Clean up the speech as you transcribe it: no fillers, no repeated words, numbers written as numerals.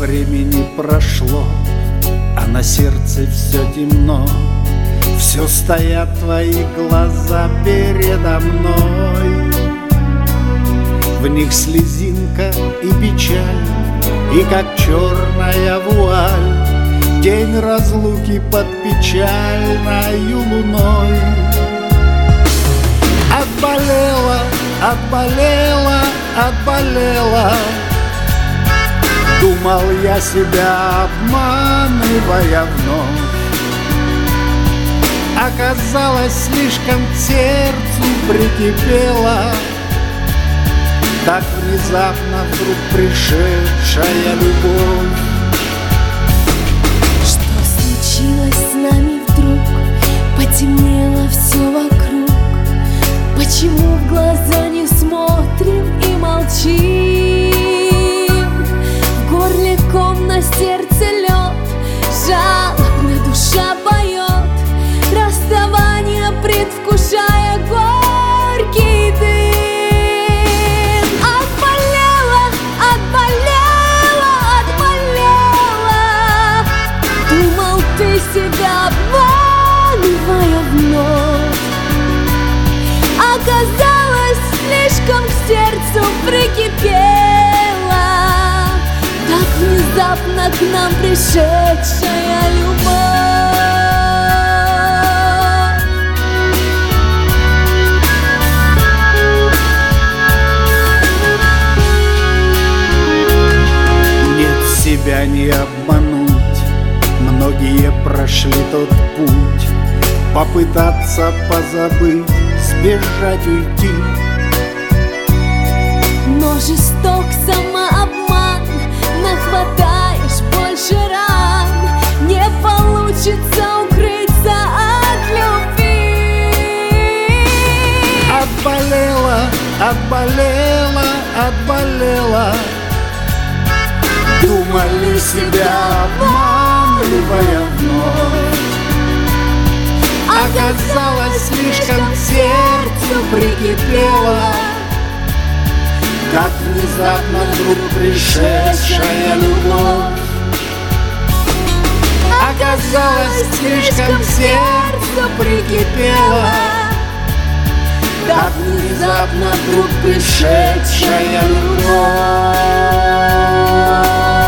времени прошло, а на сердце все темно. Все стоят твои глаза передо мной. В них слезинка и печаль, и как черная вуаль тень разлуки под печальною луной. Отболела, отболела, отболела. Думал я себя, обманывая вновь. Оказалось, слишком к сердцу прикипела так внезапно вдруг пришедшая любовь. Что случилось с нами вдруг? Потемнело все вокруг. Почему в глаза не смотрим и молчим? В горле ком, на сердце лед, жалобно душа поет, расставание предвкушая горький дым. Отболела, отболела, отболела. Думал, ты себя обманывая вновь. Оказалось, слишком к сердцу прикипела так внезапно к нам пришедшая любовь. Себя не обмануть, многие прошли тот путь. Попытаться позабыть, сбежать, уйти. Но жесток самообман, нахватаешь больше ран. Не получится укрыться от любви. Отболела, отболела, отболела. Думали себя, обманывая вновь. Оказалось, слишком к сердцу прикипела как внезапно вдруг пришедшая любовь. Оказалось, слишком к сердцу прикипела так внезапно вдруг пришедшая любовь.